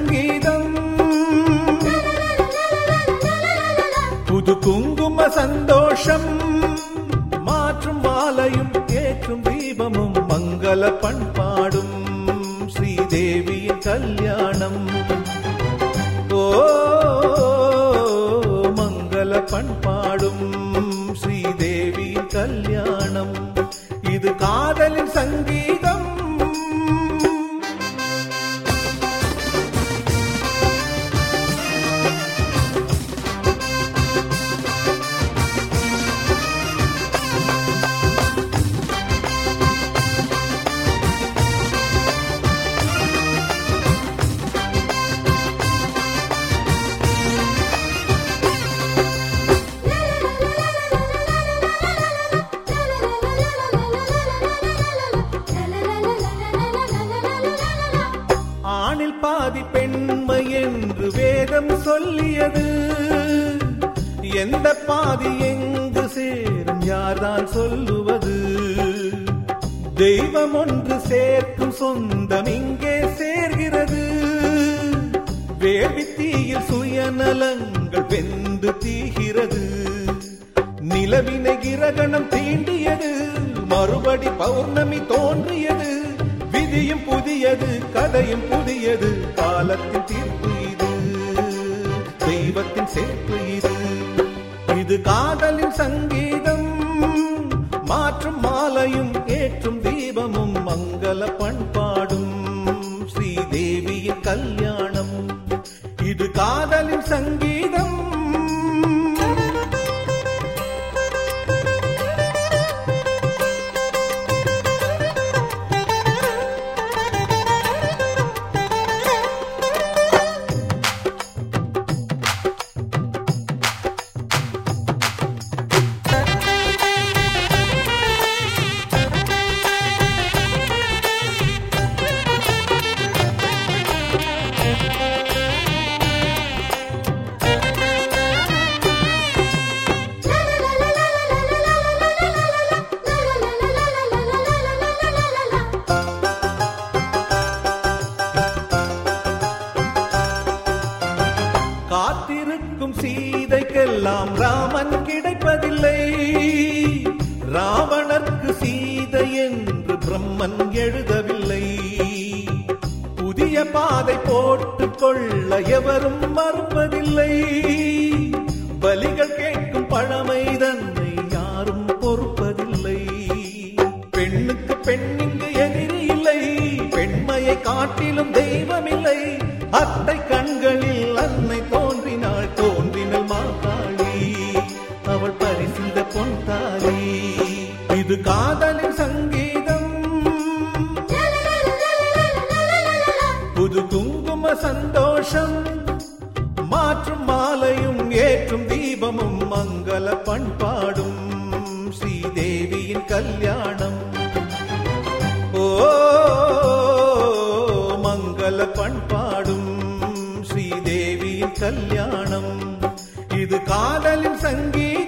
சங்கீதம், புது குங்கும சந்தோஷம், மாற்றும் மாலையும் ஏற்றும் தீபமும் மங்கள பண்பாடும் ஸ்ரீதேவியின் கல்யாணம். ஓ மங்கள பண்பாடும் ஸ்ரீதேவியின் கல்யாணம். இது காதலின் சங்கீதம். ஆணில் பாதி பெண்மை என்று வேதம் சொல்லியது, எந்த பாதி எங்கு சேரும் யார்தான் சொல்லுவது? தெய்வம் ஒன்று சேர்க்கும் சொந்தம் இங்கே சேர்கிறது. வேள்வித்தீயில் சுயநலங்கள் வெந்து தீகிறது. நிலவினை கிரகணம் தீண்டியது, மறுபடி பௌர்ணமி தோன்றியது. விதியும் புதியது, கதையும் புதியது, காலத்தின் தீர்ப்பு இது, தெய்வத்தின் சேர்ப்பு இது. இது காதலின் சங்கீதம், மாற்றும் மாலையும் ஏற்றும் தீபமும் மங்கள பண்பாடும் ஸ்ரீதேவியின் கல்யாணம். இது காதலின் சங்கீதம். காத்திருக்கும் சீதைக்கெல்லாம் ராமன் கிடைப்பதில்லை. ராவணர்க்கு சீதை என்று பிரம்மன் எழுதவில்லை. புதிய பாதை போட்டுக் கொள்ள எவரும் மறுப்பதில்லை. பலிகள் கேட்கும் பழமை தன்னை யாரும் பொறுப்பதில்லை. பெண்ணுக்கு பெண்ணிங்கு எதிரி இல்லை, பெண்மையை காட்டிலும் தெய்வமில்லை. அத்தை கண்களில் அன்னை தோன்றினாள், தோன்றினள் மாகாளி, அவள் பரிசிந்த பொன் தாலி. இது காதலின் சங்கீதம், புது குங்கும சந்தோஷம், மாற்றும் மாலையும் ஏற்றும் தீபமும் மங்கள பண்பாடும் ஸ்ரீதேவியின் கல்யாணம். ஓ மங்கள பண்பாடும் ஸ்ரீதேவியின் கல்யாணம். இது காதலின் சங்கீதம்.